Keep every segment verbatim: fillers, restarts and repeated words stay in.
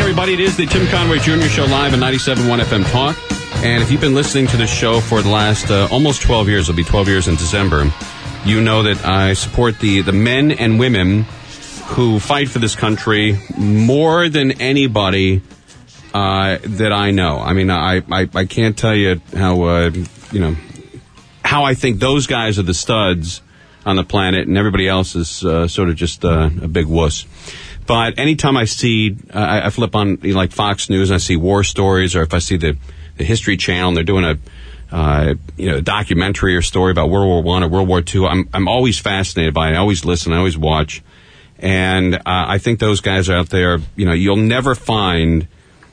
everybody. It is the Tim Conway Junior Show live on ninety-seven point one F M Talk. And if you've been listening to this show for the last uh, almost twelve years, it'll be twelve years in December, you know that I support the, the men and women who fight for this country more than anybody uh, that I know. I mean, I, I, I can't tell you how, uh, you know, how I think those guys are the studs on the planet, and everybody else is uh, sort of just uh, a big wuss. But anytime I see, uh, I, I flip on you know, like Fox News and I see war stories, or if I see the, the History Channel and they're doing a uh, you know a documentary or story about World War One or World War Two, I'm I'm always fascinated by it. I always listen, I always watch, and uh, I think those guys out there, you know, you'll never find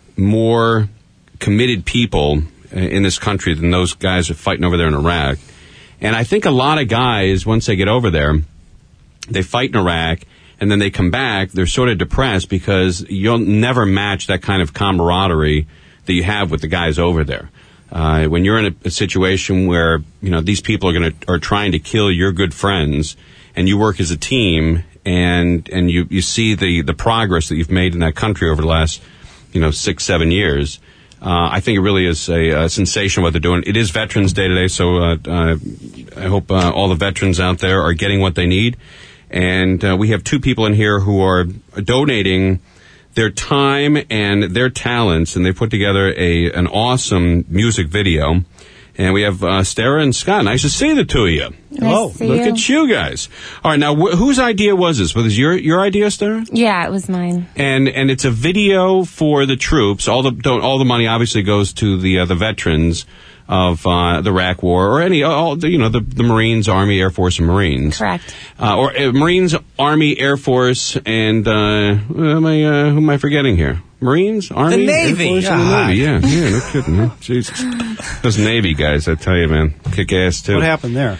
more committed people in this country than those guys are fighting over there in Iraq. And I think a lot of guys, once they get over there, they fight in Iraq, and then they come back, they're sort of depressed because you'll never match that kind of camaraderie that you have with the guys over there. Uh, when you're in a, a situation where, you know, these people are going to, are trying to kill your good friends, and you work as a team, and, and you, you see the, the progress that you've made in that country over the last, you know, six, seven years. Uh, I think it really is a, a sensation what they're doing. It is Veterans Day today, so uh, uh, I hope uh, all the veterans out there are getting what they need. And uh, we have two people in here who are donating their time and their talents, and they put together a an awesome music video. And we have uh, Stara and Scott. Nice to see the two of you. Nice oh, to see look you. at you guys. All right, now, wh- whose idea was this? Was this your your idea, Stara? Yeah, it was mine. And and it's a video for the troops. All the don't, all the money obviously goes to the uh, the veterans of uh, the Iraq War, or any all the, you know the, the Marines, Army, Air Force, and Marines. Correct. Uh, or uh, Marines, Army, Air Force, and uh, who am I uh, who am I forgetting here? Marines, Army, the Navy. Air Force, and the Navy. Yeah, yeah, no kidding. Huh? Jesus, those Navy guys, I tell you, man, kick ass too. What happened there?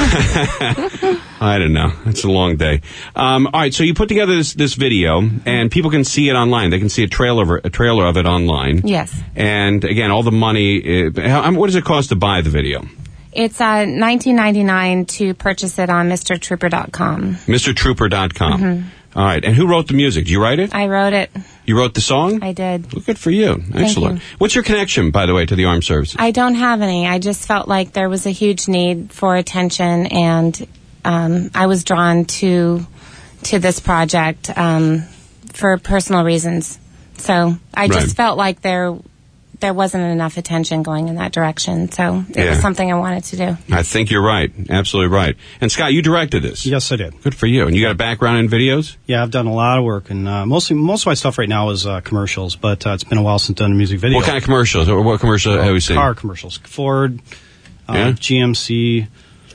I don't know. It's a long day. Um, all right, so you put together this, this video, and people can see it online. They can see a trailer of, a trailer of it online. Yes. And again, all the money. Uh, how, what does it cost to buy the video? It's uh, nineteen ninety-nine to purchase it on Mister Trooper dot com. Mister Trooper dot com. Mm-hmm. All right, and who wrote the music? Did you write it? I wrote it. You wrote the song? I did. Well, good for you. Excellent. you. What's your connection, by the way, to the armed services? I don't have any. I just felt like there was a huge need for attention, and um, I was drawn to to this project um, for personal reasons. So I just Right. felt like there there wasn't enough attention going in that direction. So it Yeah. was something I wanted to do. I think you're right. Absolutely right. And Scott, you directed this. Yes, I did. Good for you. And you got a background in videos? Yeah, I've done a lot of work, and uh, mostly most of my stuff right now is uh, commercials. But uh, it's been a while since I've done a music video. What kind of commercials? Or what commercial have we seen? Car commercials, Ford, uh, Yeah? G M C,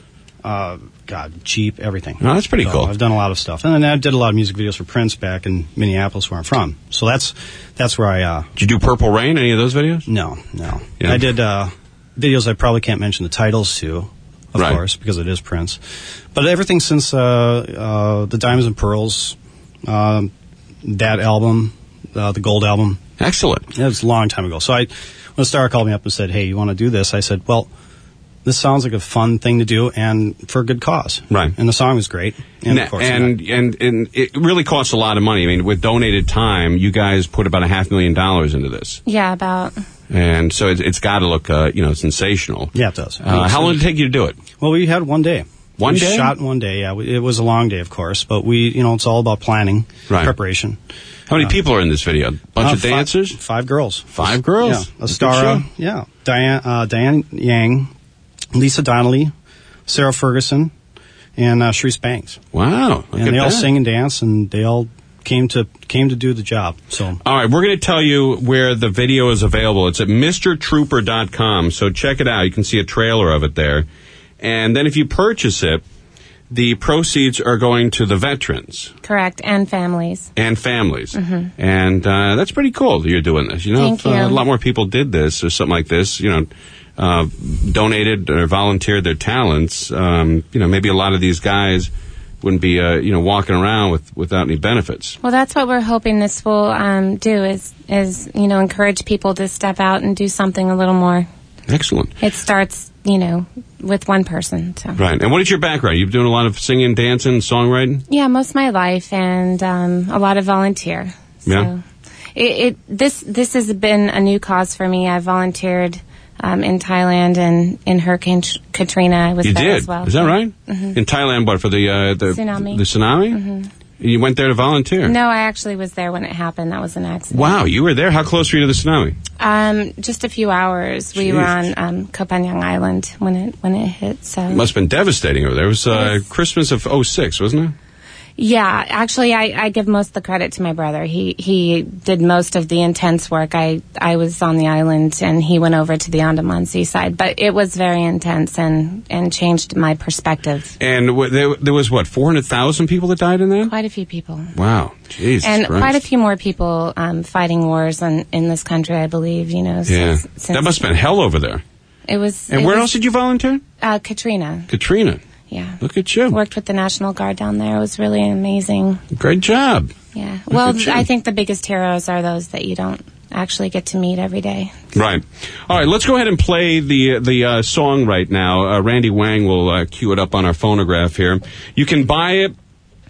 uh, God, Jeep, everything. Oh, that's pretty So cool. I've done a lot of stuff, and then I did a lot of music videos for Prince back in Minneapolis, where I'm from. So that's that's where I. Uh, Did you do Purple Rain? Any of those videos? no, no. Yeah. I did uh, videos I probably can't mention the titles to, of Right. course, because it is Prince. But everything since uh, uh, the Diamonds and Pearls, um, that album, uh, the Gold album. Excellent. It was a long time ago. So I, when Star called me up and said, "Hey, you want to do this?" I said, "Well, this sounds like a fun thing to do, and for a good cause." Right. And the song was great. And, of course, and, and, and it really costs a lot of money. I mean, with donated time, you guys put about a half million dollars into this. Yeah, about. And so it, it's got to look, uh, you know, sensational. yeah, it does. Uh, how long did it take you to do it? Well, we had one day. One we day? shot in one day. Yeah, we, it was a long day, of course, but we, you know, it's all about planning, Right. preparation. How many people are in this video? Bunch Uh, of dancers? Five, five girls. Five girls? Yeah, That's a Astara. good show. Yeah, Diane, uh, Diane Yang, Lisa Donnelly, Sarah Ferguson, and uh, Sharice Banks. Wow. Look and at they all that. sing and dance, and they all came to came to do the job. So All right, we're going to tell you where the video is available. It's at Mister Trooper dot com, so check it out. You can see a trailer of it there. And then if you purchase it, the proceeds are going to the veterans Correct, and families. and families. Mm-hmm. And uh, that's pretty cool that you're doing this. You know, Thank if uh, you. a lot more people did this or something like this, you know, uh, donated or volunteered their talents, um, you know, maybe a lot of these guys wouldn't be, uh, you know, walking around with without any benefits. Well, that's what we're hoping this will um, do is, is, you know, encourage people to step out and do something a little more. Excellent. It starts, you know, with one person. So. Right. And what is your background? You've been doing a lot of singing, dancing, songwriting? Yeah, most of my life, and um, a lot of volunteer. So Yeah. it, it this this has been a new cause for me. I volunteered um, in Thailand and in Hurricane Katrina. I was you there did. as well. Is that yeah. right? Mm-hmm. In Thailand, what for the uh, the tsunami? The tsunami. Mm-hmm. You went there to volunteer. No, I actually was there when it happened. That was an accident. Wow, you were there. How close were you to the tsunami? Um, just a few hours. We Jeez. were on um, Koh Phangan Island when it when it hit. So It must have been devastating over there. It was uh, Yes. Christmas of oh six, wasn't it? yeah, actually, I, I give most of the credit to my brother. He he did most of the intense work. I I was on the island and he went over to the Andaman seaside. But it was very intense and and changed my perspective. And w- there, there was what four hundred thousand people that died in that. Quite a few people. Wow, Jesus And Christ. quite a few more people um, fighting wars in, in this country, I believe. You know, Yeah, since, since that must have been hell over there. it was. And it where was, else did you volunteer? Uh, Katrina. Katrina. Yeah. Look at you. Worked with the National Guard down there. It was really amazing. Great job. Yeah. Look Well, at you. I think the biggest heroes are those that you don't actually get to meet every day. Right. All right, let's go ahead and play the the uh, song right now. Uh, Randy Wang will uh, cue it up on our phonograph here. You can buy it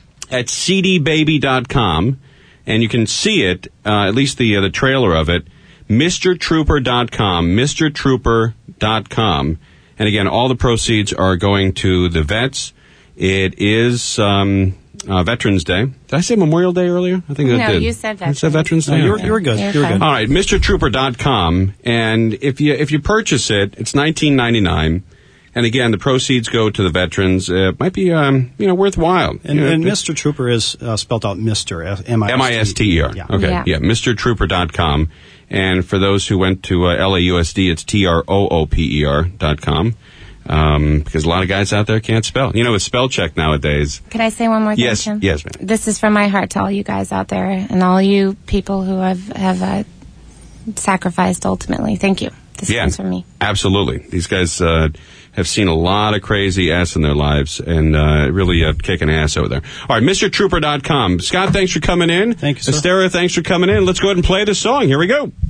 at c d baby dot com, and you can see it, uh, at least the uh, the trailer of it, Mr Trooper dot com, Mr Trooper dot com. And again, all the proceeds are going to the vets. It is um, uh, Veterans Day. Did I say Memorial Day earlier? I think I No, did. you said I said Veterans. Veterans Day. No, you were, Okay. you were good. You're You were fine. good. All right, Mr Trooper dot com, and if you if you purchase it, it's nineteen ninety-nine, and again, the proceeds go to the veterans. Uh, it might be um, you know worthwhile. And, you know, and it- Mister Trooper is uh, spelled out Mister M M I S T E R. Yeah. Okay, yeah, Yeah. Mr Trooper dot com, and for those who went to uh, L A U S D, it's T R O O P E R dot com. Um, because a lot of guys out there can't spell. You know, with spell check nowadays. Can I say one more thing, Yes, Tim? yes, ma'am. This is from my heart to all you guys out there and all you people who have, have uh, sacrificed ultimately. Thank you. This Yeah. comes from me. Absolutely. These guys uh, have seen a lot of crazy ass in their lives and uh, really uh, kicking ass over there. All right, Mr Trooper dot com. Scott, thanks for coming in. Thank you, sir. Estera, thanks for coming in. Let's go ahead and play the song. Here we go.